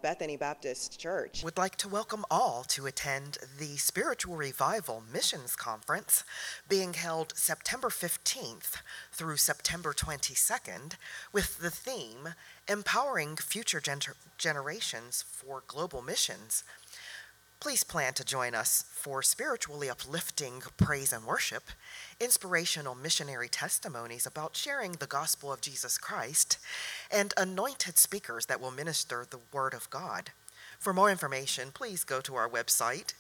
Bethany Baptist Church would like to welcome all to attend the Spiritual Revival Missions Conference being held September 15th through September 22nd with the theme Empowering Future Generations for Global Missions. Please plan to join us for spiritually uplifting praise and worship, inspirational missionary testimonies about sharing the gospel of Jesus Christ, and anointed speakers that will minister the Word of God. For more information, please go to our website,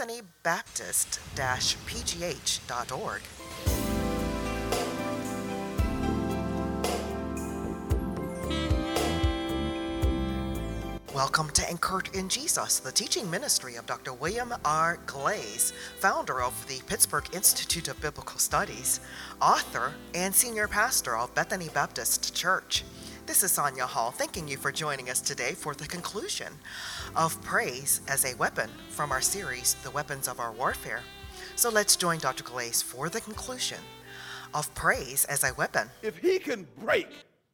bethanybaptist-pgh.org. Welcome to Anchored in Jesus, the teaching ministry of Dr. William R. Glaze, founder of the Pittsburgh Institute of Biblical Studies, author, and senior pastor of Bethany Baptist Church. This is Sonia Hall, thanking you for joining us today for the conclusion of Praise as a Weapon from our series, The Weapons of Our Warfare. So let's join Dr. Glaze for the conclusion of Praise as a Weapon. If he can break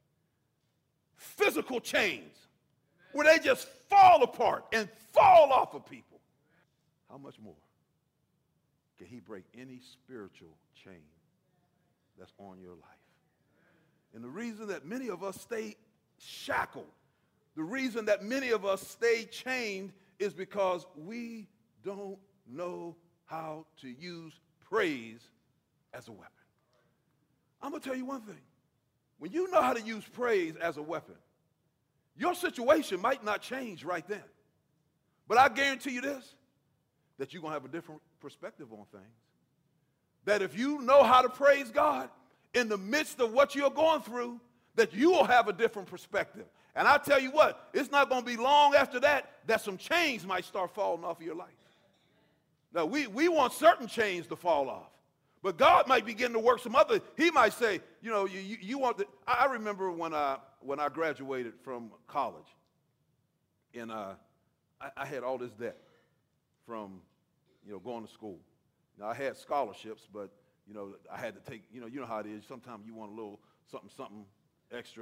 physical chains, where they just fall apart and fall off of people, how much more can he break any spiritual chain that's on your life? And the reason that many of us stay shackled, the reason that many of us stay chained is because we don't know how to use praise as a weapon. I'm going to tell you one thing. When you know how to use praise as a weapon, your situation might not change right then. But I guarantee you this, that you're going to have a different perspective on things. That if you know how to praise God in the midst of what you're going through, that you will have a different perspective. And I tell you what, it's not going to be long after that some chains might start falling off of your life. Now, we want certain chains to fall off. But God might begin to work some other. He might say, you know, you want to. I remember when I graduated from college, and I had all this debt from, going to school. Now, I had scholarships, but, I had to take, you know how it is. Sometimes you want a little something extra.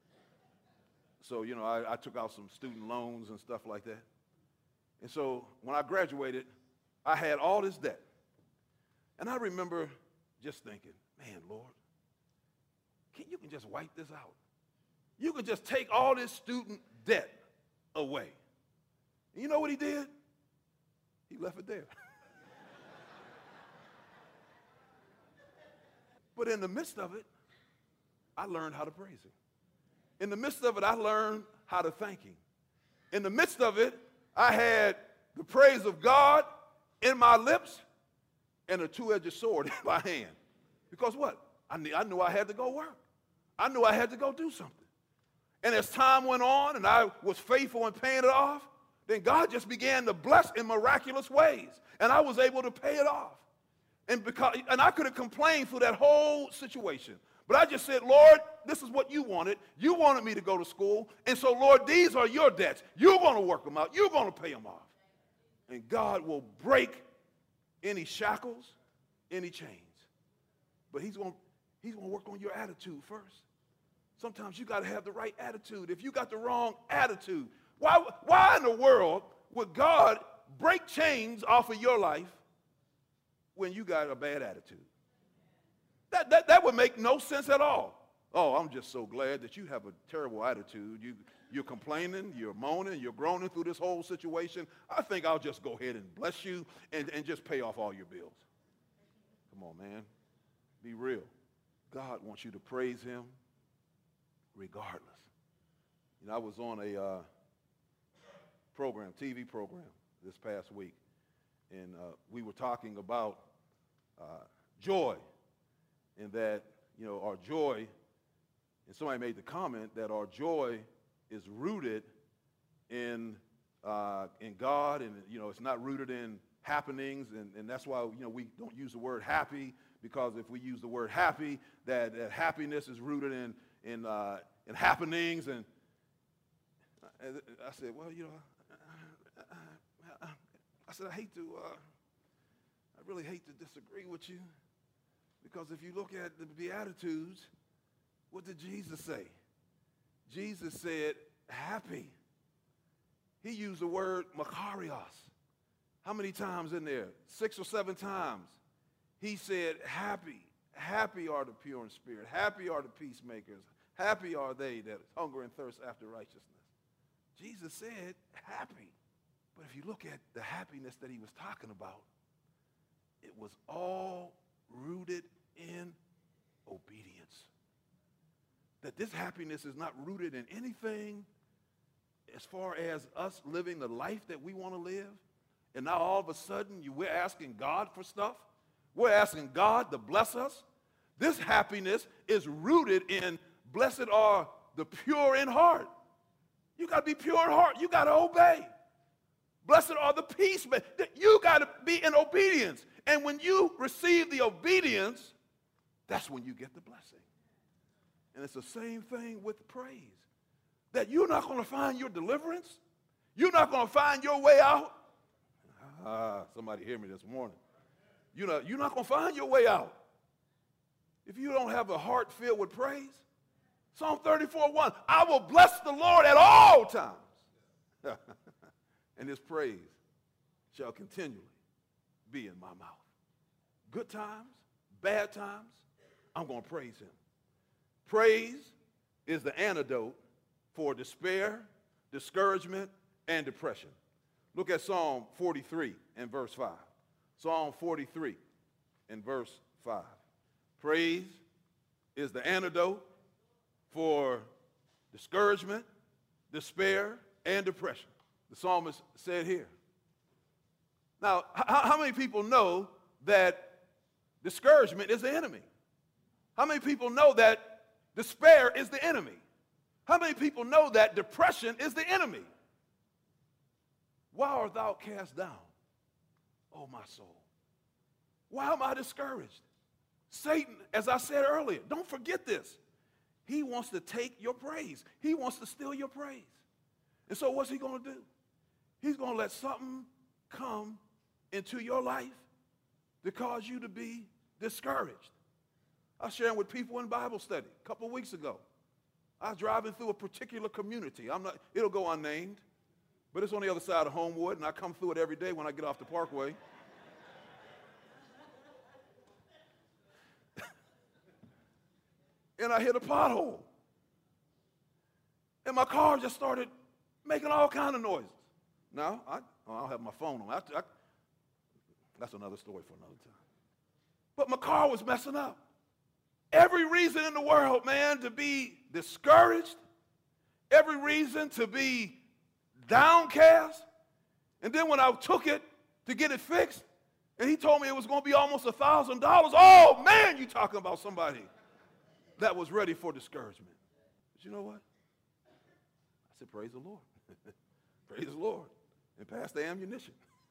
So, I took out some student loans and stuff like that. And so when I graduated, I had all this debt. And I remember just thinking, man, Lord, you can just wipe this out. You can just take all this student debt away. And you know what he did? He left it there. But in the midst of it, I learned how to praise him. In the midst of it, I learned how to thank him. In the midst of it, I had the praise of God in my lips and a two-edged sword in my hand. Because what? I knew I had to go work. I knew I had to go do something. And as time went on and I was faithful in paying it off, then God just began to bless in miraculous ways. And I was able to pay it off. And I could have complained through that whole situation. But I just said, Lord, this is what you wanted. You wanted me to go to school. And so, Lord, these are your debts. You're going to work them out. You're going to pay them off. And God will break any shackles, any chains. But he's going to work on your attitude first. Sometimes you got to have the right attitude. If you got the wrong attitude, why in the world would God break chains off of your life when you got a bad attitude? That would make no sense at all. Oh, I'm just so glad that you have a terrible attitude. You're complaining, you're moaning, you're groaning through this whole situation. I think I'll just go ahead and bless you and just pay off all your bills. Come on, man. Be real. God wants you to praise him regardless. I was on a TV program this past week, and we were talking about joy, and that, our joy, and somebody made the comment that our joy is rooted in God, and it's not rooted in happenings, and that's why we don't use the word happy, because if we use the word happy, that happiness is rooted in happenings. And I said, well, I said, I really hate to disagree with you, because if you look at the Beatitudes, what did Jesus say? Jesus said, happy. he used the word makarios. How many times in there? 6 or 7 times. He said, happy. Happy are the pure in spirit. Happy are the peacemakers. Happy are they that hunger and thirst after righteousness. Jesus said happy. But if you look at the happiness that he was talking about, it was all rooted in obedience. That this happiness is not rooted in anything as far as us living the life that we want to live. And now all of a sudden we're asking God for stuff. We're asking God to bless us. This happiness is rooted in blessed are the pure in heart. You got to be pure in heart. You got to obey. Blessed are the peacemakers. You got to be in obedience. And when you receive the obedience, that's when you get the blessing. And it's the same thing with praise. That you're not going to find your deliverance. You're not going to find your way out. Somebody hear me this morning. You're not going to find your way out if you don't have a heart filled with praise. Psalm 34:1, I will bless the Lord at all times, and his praise shall continually be in my mouth. Good times, bad times, I'm going to praise him. Praise is the antidote for despair, discouragement, and depression. Look at Psalm 43 and verse 5. Psalm 43 and verse 5. Praise is the antidote for discouragement, despair, and depression. The psalmist said here. Now, how many people know that discouragement is the enemy? How many people know that despair is the enemy? How many people know that depression is the enemy? Why art thou cast down, O my soul? Why am I discouraged? Satan, as I said earlier, don't forget this. He wants to take your praise. He wants to steal your praise. And so what's he going to do? He's going to let something come into your life to cause you to be discouraged. I was sharing with people in Bible study a couple of weeks ago. I was driving through a particular community. It'll go unnamed, but it's on the other side of Homewood, and I come through it every day when I get off the Parkway. And I hit a pothole. And my car just started making all kinds of noises. Now, I don't have my phone on. That's another story for another time. But my car was messing up. Every reason in the world, man, to be discouraged. Every reason to be downcast. And then when I took it to get it fixed, and he told me it was going to be almost $1,000. Oh, man, you talking about somebody that was ready for discouragement. But you know what? I said, praise the Lord. Praise the Lord. And pass the ammunition.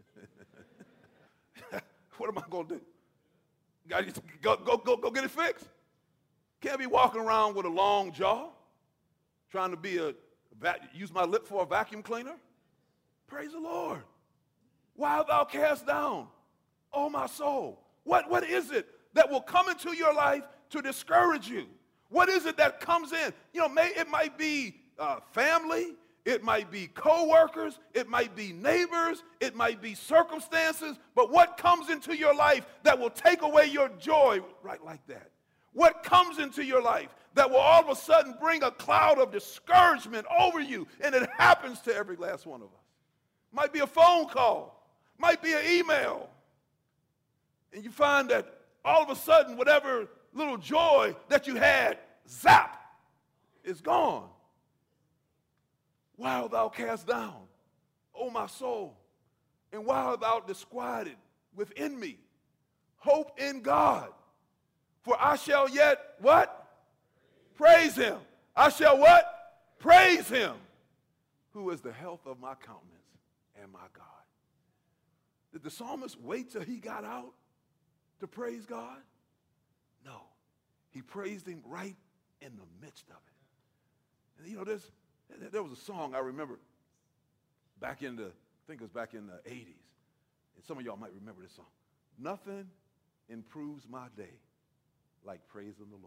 What am I going to do? Got to go get it fixed. Can't be walking around with a long jaw, trying to use my lip for a vacuum cleaner. Praise the Lord. Why art thou cast down, O my soul? What is it that will come into your life to discourage you? What is it that comes in? It might be family, it might be co-workers, it might be neighbors, it might be circumstances, but what comes into your life that will take away your joy right like that? What comes into your life that will all of a sudden bring a cloud of discouragement over you? And it happens to every last one of us. Might be a phone call, might be an email, and you find that all of a sudden whatever little joy that you had, zap, is gone. Why art thou cast down, O my soul? And why art thou disquieted within me? Hope in God. For I shall yet, what? Praise him. I shall what? Praise him, who is the health of my countenance and my God. Did the psalmist wait till he got out to praise God? No. He praised him right in the midst of it. And there was a song I remember back in the 80s. And some of y'all might remember this song. Nothing improves my day like praising the Lord.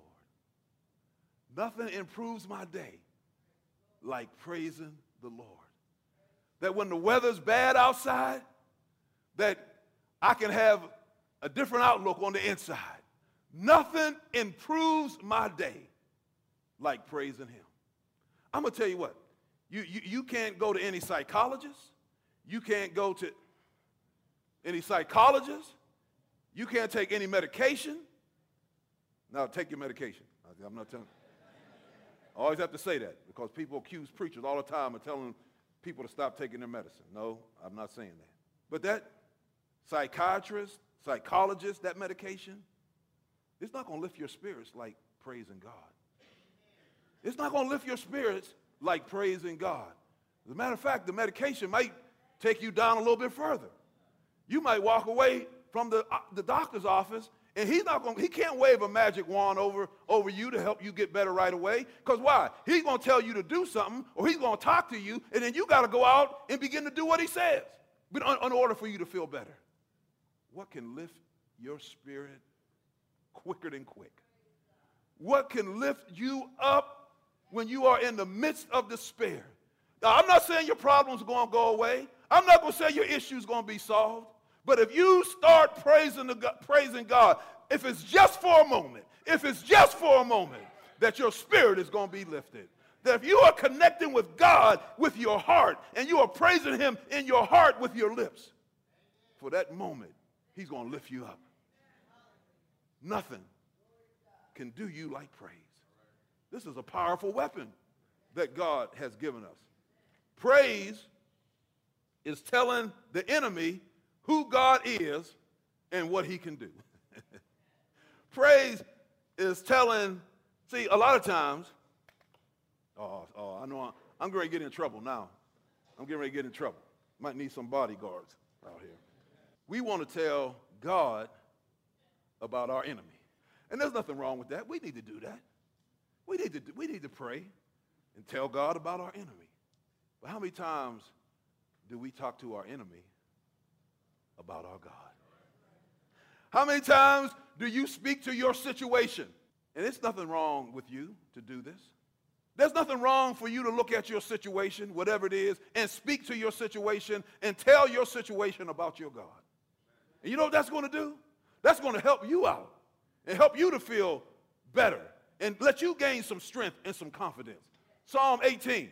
Nothing improves my day like praising the Lord. that when the weather's bad outside, that I can have a different outlook on the inside. Nothing improves my day like praising him. I'm going to tell you what, you can't go to any psychologist. You can't go to any psychologist. You can't take any medication. Now, take your medication. I'm not telling you. I always have to say that because people accuse preachers all the time of telling people to stop taking their medicine. No, I'm not saying that. But that psychiatrist, psychologist, that medication, it's not going to lift your spirits like praising God. It's not going to lift your spirits like praising God. As a matter of fact, the medication might take you down a little bit further. You might walk away from the doctor's office, and he can't wave a magic wand over you to help you get better right away. Because why? He's going to tell you to do something, or he's going to talk to you, and then you got to go out and begin to do what he says in order for you to feel better. What can lift your spirit quicker than quick? What can lift you up when you are in the midst of despair? Now, I'm not saying your problems are going to go away. I'm not going to say your issues are going to be solved. But if you start praising God, if it's just for a moment, that your spirit is going to be lifted. That if you are connecting with God with your heart, and you are praising him in your heart with your lips, for that moment, he's going to lift you up. Nothing can do you like praise. This is a powerful weapon that God has given us. Praise is telling the enemy who God is and what he can do. Praise is telling, see, a lot of times, I know I'm getting ready to get in trouble now. I'm getting ready to get in trouble. Might need some bodyguards out here. We want to tell God about our enemy. And there's nothing wrong with that. We need to do that. We need to pray and tell God about our enemy. But how many times do we talk to our enemy about our God? How many times do you speak to your situation? And it's nothing wrong with you to do this. There's nothing wrong for you to look at your situation, whatever it is, and speak to your situation and tell your situation about your God. And you know what that's going to do? That's going to help you out and help you to feel better and let you gain some strength and some confidence. Psalm 18.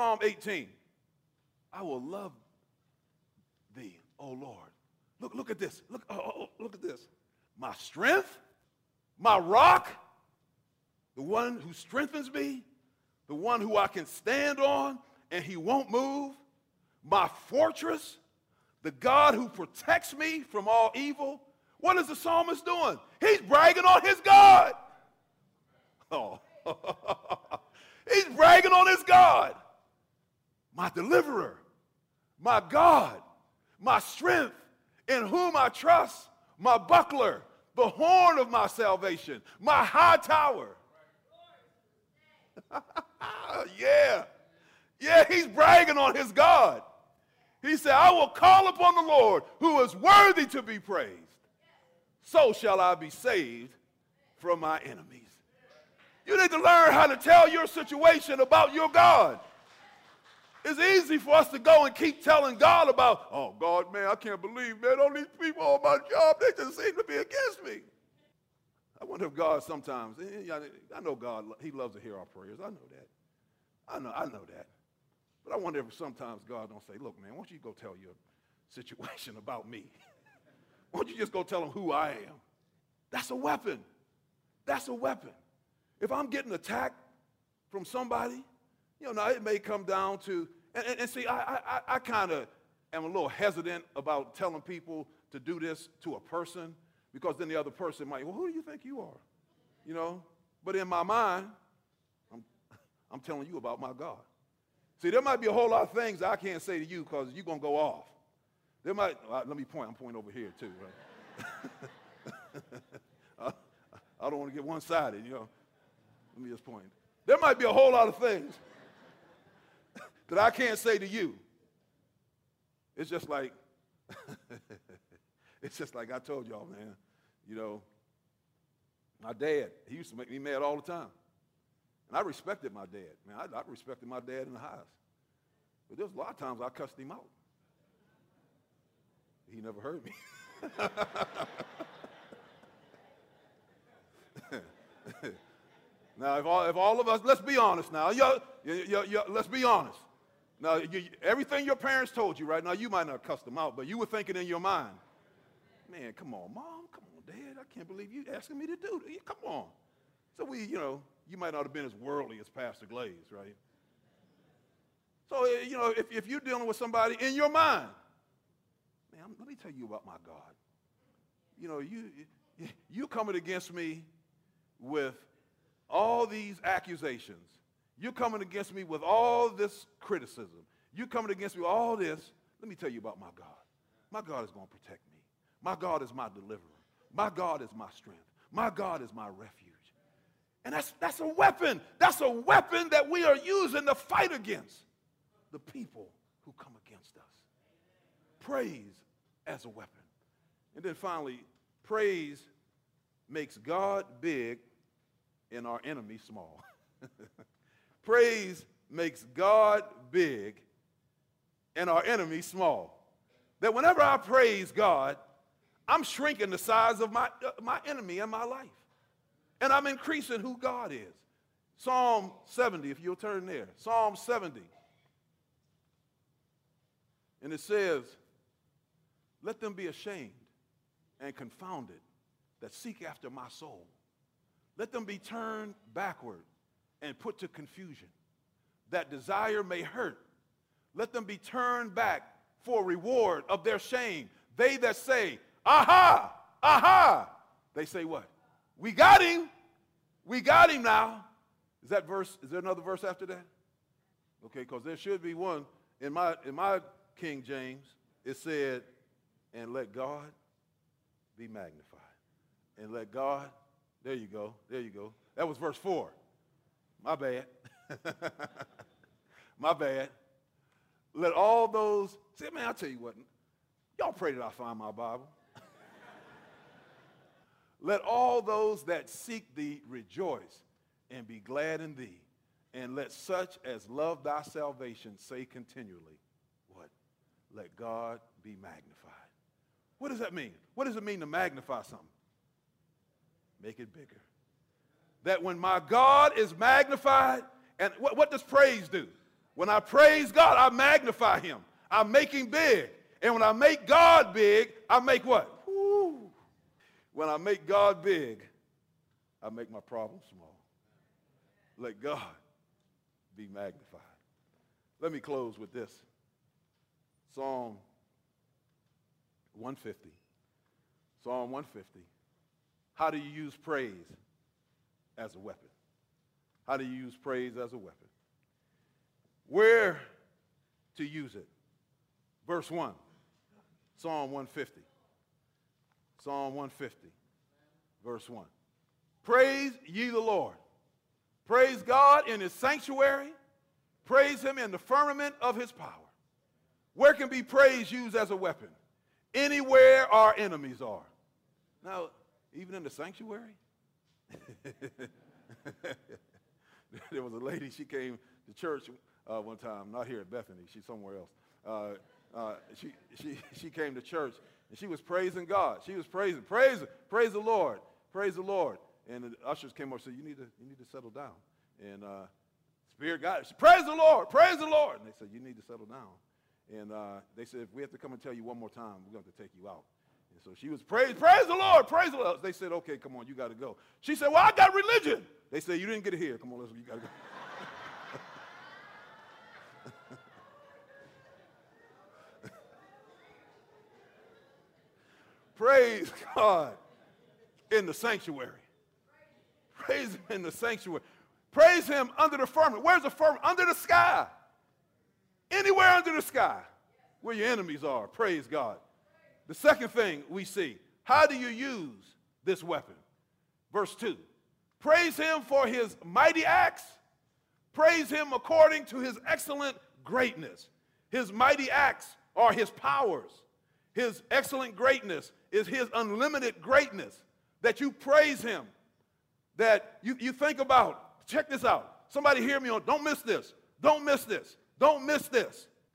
I will love thee, O Lord. Look at this. Look at this. My strength, my rock, the one who strengthens me, the one who I can stand on and he won't move, my fortress, the God who protects me from all evil. What is the psalmist doing? He's bragging on his God. Oh, he's bragging on his God. My deliverer, my God, my strength, in whom I trust, my buckler, the horn of my salvation, my high tower. Yeah, he's bragging on his God. He said, I will call upon the Lord who is worthy to be praised. So shall I be saved from my enemies. You need to learn how to tell your situation about your God. It's easy for us to go and keep telling God about, oh, God, man, I can't believe, man, all these people on my job, they just seem to be against me. I wonder if God sometimes, I know God, he loves to hear our prayers. I know that. I know that. But I wonder if sometimes God don't say, look, man, why don't you go tell your situation about me? Why don't you just go tell him who I am? That's a weapon. That's a weapon. If I'm getting attacked from somebody, now it may come down to, and see, I kind of am a little hesitant about telling people to do this to a person because then the other person might, well, who do you think you are? But in my mind, I'm telling you about my God. See, there might be a whole lot of things I can't say to you because you're going to go off. There might, let me point, I'm pointing over here too, right? I don't want to get one-sided, Let me just point. There might be a whole lot of things that I can't say to you. It's just like, I told y'all, man, my dad, he used to make me mad all the time. And I respected my dad. Man, I respected my dad in the highest. But there's a lot of times I cussed him out. He never heard me. Now, if all of us, let's be honest now. Let's be honest. Now, everything your parents told you right now, you might not cuss them out, but you were thinking in your mind, man, come on, Mom, come on, Dad, I can't believe you asking me to do this. Come on. So you might not have been as worldly as Pastor Glaze, right? So, if you're dealing with somebody in your mind, man, let me tell you about my God. You coming against me with all these accusations. You're coming against me with all this criticism. You're coming against me with all this. Let me tell you about my God. My God is going to protect me. My God is my deliverer. My God is my strength. My God is my refuge. And that's a weapon. That's a weapon that we are using to fight against the people who come against us. Praise as a weapon. And then finally, praise makes God big and our enemy small. Praise makes God big and our enemy small. That whenever I praise God, I'm shrinking the size of my enemy in my life. And I'm increasing who God is. Psalm 70, if you'll turn there. Psalm 70. And it says, let them be ashamed and confounded that seek after my soul. Let them be turned backward and put to confusion, that desire may hurt. Let them be turned back for reward of their shame. They that say, aha, aha. They say what? We got him. We got him now. Is there another verse after that? Okay, because there should be one. In my King James, it said, and let God be magnified. And let God, there you go. That was verse 4. My bad. My bad. Let all those, see, man, I'll tell you what. Y'all pray that I find my Bible. Let all those that seek thee rejoice and be glad in thee. And let such as love thy salvation say continually, what? Let God be magnified. What does that mean? What does it mean to magnify something? Make it bigger. That when my God is magnified, and what does praise do? When I praise God, I magnify him. I make him big. And when I make God big, I make what? Woo. When I make God big, I make my problem small. Let God be magnified. Let me close with this. Psalm 150. Psalm 150. How do you use praise as a weapon? How do you use praise as a weapon? Where to use it? Verse 1, Psalm 150. Psalm 150, verse 1. Praise ye the Lord. Praise God in his sanctuary. Praise him in the firmament of his power. Where can be praise used as a weapon? Anywhere our enemies are. Now, even in the sanctuary? There was a lady, she came to church one time, not here at Bethany, she's somewhere else. She came to church, and she was praising God. She was praise the Lord, praise the Lord. And the ushers came up and said, you need to settle down. And Spirit got it. Praise the Lord, praise the Lord. And they said, you need to settle down. And they said, if we have to come and tell you one more time, we're going to take you out. And so she was, praise the Lord, praise the Lord. They said, okay, come on, you got to go. She said, well, I got religion. They said, you didn't get it here. Come on, you got to go. Praise God in the sanctuary. Praise him in the sanctuary. Praise him under the firmament. Where's the firmament? Under the sky. Anywhere under the sky where your enemies are. Praise God. The second thing we see, how do you use this weapon? Verse 2. Praise him for his mighty acts. Praise him according to his excellent greatness. His mighty acts are his powers. His excellent greatness is his unlimited greatness. That you praise him. That you think about. Check this out. Somebody hear me on. Don't miss this. Don't miss this. Don't miss this.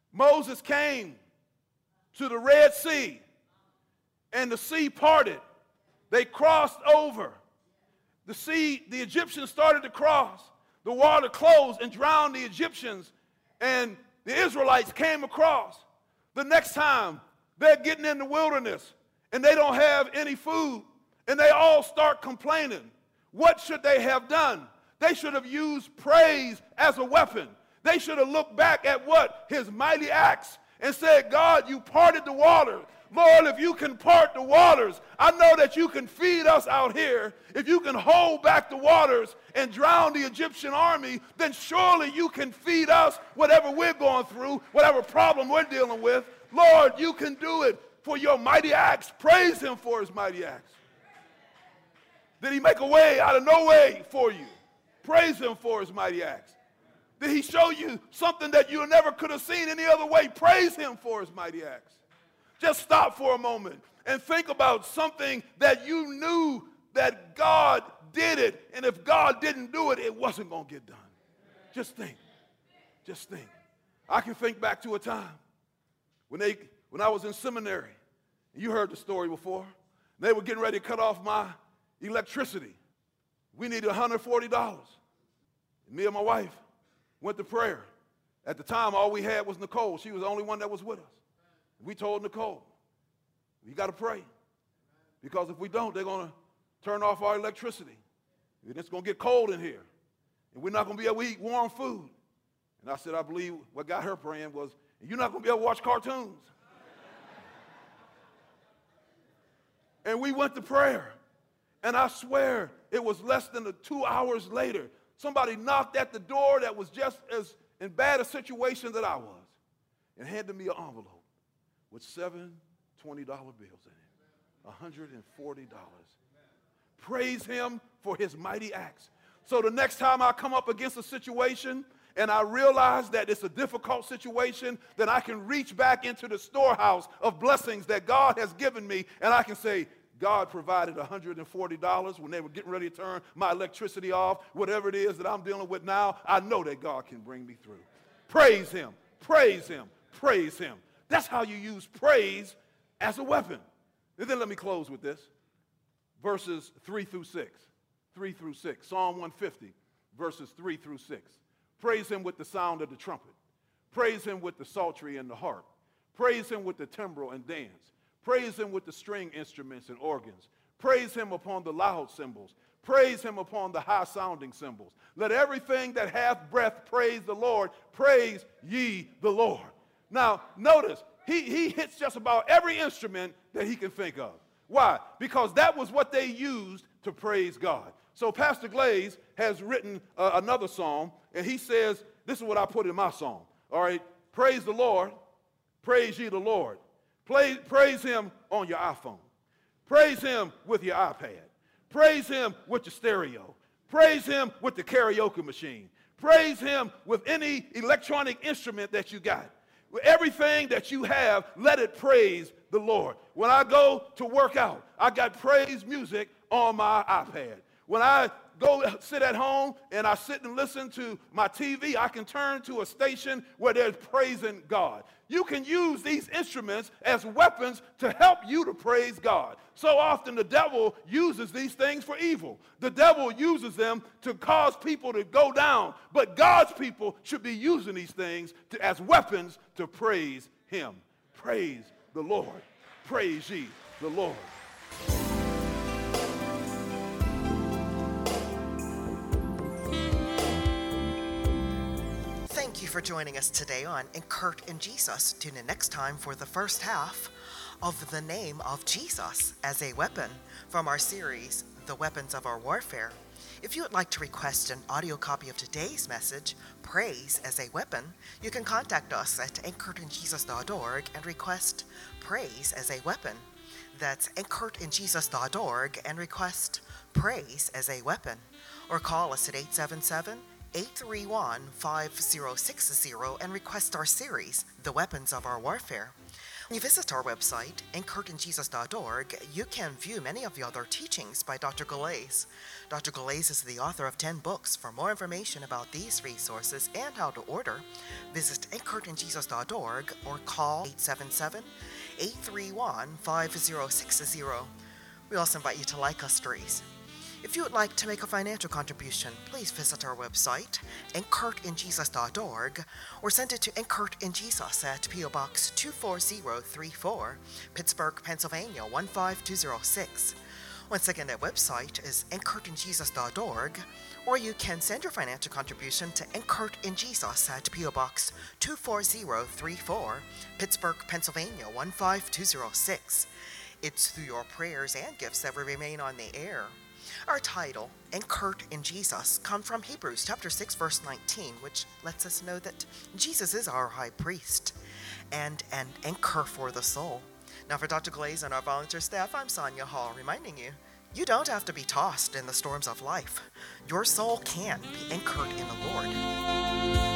Moses came to the Red Sea, and the sea parted. They crossed over. The Egyptians started to cross. The water closed and drowned the Egyptians, and the Israelites came across. The next time, they're getting in the wilderness, and they don't have any food, and they all start complaining. What should they have done? They should have used praise as a weapon. They should have looked back at what? His mighty acts and said, God, you parted the waters. Lord, if you can part the waters, I know that you can feed us out here. If you can hold back the waters and drown the Egyptian army, then surely you can feed us whatever we're going through, whatever problem we're dealing with. Lord, you can do it for your mighty acts. Praise him for his mighty acts. Did he make a way out of no way for you? Praise him for his mighty acts. Did he show you something that you never could have seen any other way? Praise him for his mighty acts. Just stop for a moment and think about something that you knew that God did it, and if God didn't do it, it wasn't going to get done. Just think. Just think. I can think back to a time when I was in seminary. You heard the story before. They were getting ready to cut off my electricity. We needed $140. Me and my wife went to prayer. At the time, all we had was Nicole. She was the only one that was with us. We told Nicole, you got to pray. Because if we don't, they're going to turn off our electricity. And it's going to get cold in here. And we're not going to be able to eat warm food. And I said, I believe what got her praying was, you're not going to be able to watch cartoons. And we went to prayer. And I swear, it was less than 2 hours later, somebody knocked at the door that was just as in bad a situation that I was and handed me an envelope with 7 $20 bills in it, $140. Praise him for his mighty acts. So the next time I come up against a situation and I realize that it's a difficult situation, then I can reach back into the storehouse of blessings that God has given me, and I can say, God provided $140 when they were getting ready to turn my electricity off. Whatever it is that I'm dealing with now, I know that God can bring me through. Praise him, praise him, praise him. That's how you use praise as a weapon. And then let me close with this. Verses 3 through 6. 3 through 6. Psalm 150, verses 3 through 6. Praise him with the sound of the trumpet. Praise him with the psaltery and the harp. Praise him with the timbrel and dance. Praise him with the string instruments and organs. Praise him upon the loud cymbals. Praise him upon the high-sounding cymbals. Let everything that hath breath praise the Lord. Praise ye the Lord. Now, notice, he hits just about every instrument that he can think of. Why? Because that was what they used to praise God. So Pastor Glaze has written another song, and he says, this is what I put in my song. All right, praise the Lord. Praise ye the Lord. Praise him on your iPhone. Praise him with your iPad. Praise him with your stereo. Praise him with the karaoke machine. Praise him with any electronic instrument that you got. With everything that you have, let it praise the Lord. When I go to work out, I got praise music on my iPad. When I go sit at home and I sit and listen to my TV, I can turn to a station where they're praising God. You can use these instruments as weapons to help you to praise God. So often the devil uses these things for evil. The devil uses them to cause people to go down. But God's people should be using these things as weapons to praise him. Praise the Lord. Praise ye the Lord. Thank you for joining us today on Kurt and Jesus. Tune in next time for the first half of The Name of Jesus as a Weapon from our series, The Weapons of Our Warfare. If you would like to request an audio copy of today's message, Praise as a Weapon, you can contact us at anchoredinjesus.org and request Praise as a Weapon. That's anchoredinjesus.org and request Praise as a Weapon. Or call us at 877-831-5060 and request our series, The Weapons of Our Warfare. When you visit our website, anchoredinjesus.org, you can view many of the other teachings by Dr. Galais. Dr. Galais is the author of 10 books. For more information about these resources and how to order, visit anchoredinjesus.org or call 877-831-5060. We also invite you to like us, Therese. If you would like to make a financial contribution, please visit our website, anchoredinjesus.org, or send it to Anchored in Jesus at P.O. Box 24034, Pittsburgh, Pennsylvania 15206. Once again, that website is anchoredinjesus.org, or you can send your financial contribution to Anchored in Jesus at P.O. Box 24034, Pittsburgh, Pennsylvania 15206. It's through your prayers and gifts that we remain on the air. Our title, Anchored in Jesus, comes from Hebrews chapter 6, verse 19, which lets us know that Jesus is our high priest and an anchor for the soul. Now for Dr. Galais and our volunteer staff, I'm Sonia Hall, reminding you, you don't have to be tossed in the storms of life. Your soul can be anchored in the Lord.